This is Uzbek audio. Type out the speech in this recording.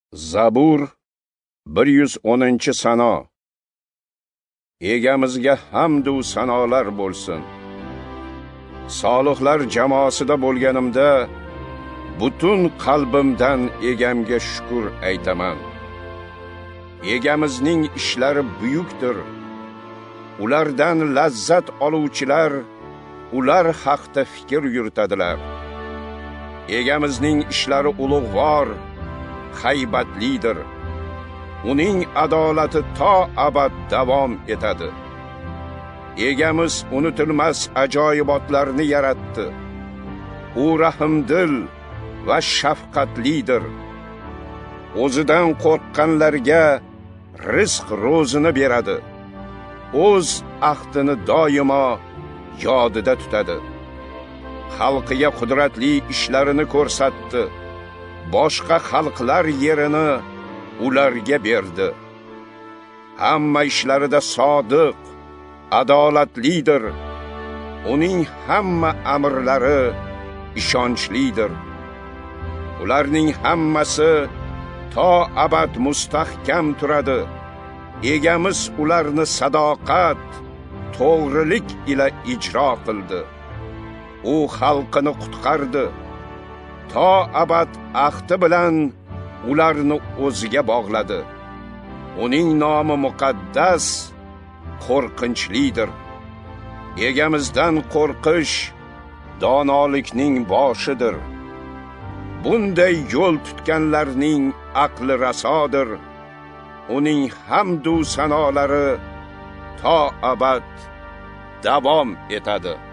Zabur 110 sano. Egamizga hamd va sanolar bo'lsin. Solihlar jamoasida bo'lganimda butun qalbimdan egamga shukr aytaman. Egamizning ishlari buyukdir. Ulardan lazzat oluvchilar ular haqda fikr yuritadilar. Egamizning ishlari ulug'vor, haybatlidir. Uning adolati to abad davom etadi. Egamiz unutilmas ajoyibotlarni yaratdi. U rahmdil va shafqatlidir. O'zidan qo'rqqanlarga rizq ro'zini beradi. O'z ahdini doimo yodida tutadi. Xalqiga qudratli ishlarini ko'rsatdi. Boshqa xalqlar yerini ularga berdi. Hamma ishlarida sodiq, adolatlidir. Uning hamma amrlari ishonchlidir. Ularning hammasi to abad mustahkam turadi. Egamiz ularni sadoqat, to'g'rilik ila ijro qildi. U xalqini qutqardi. To abad ahdi bilan ularni o'ziga bog'ladi. Uning nomi muqaddas, qo'rqinchlidir. Egamizdan qo'rqish donolikning boshidir. Bunday yo'l tutganlarning aqli rasodir. Uning hamd va sanolari to abad davom etadi.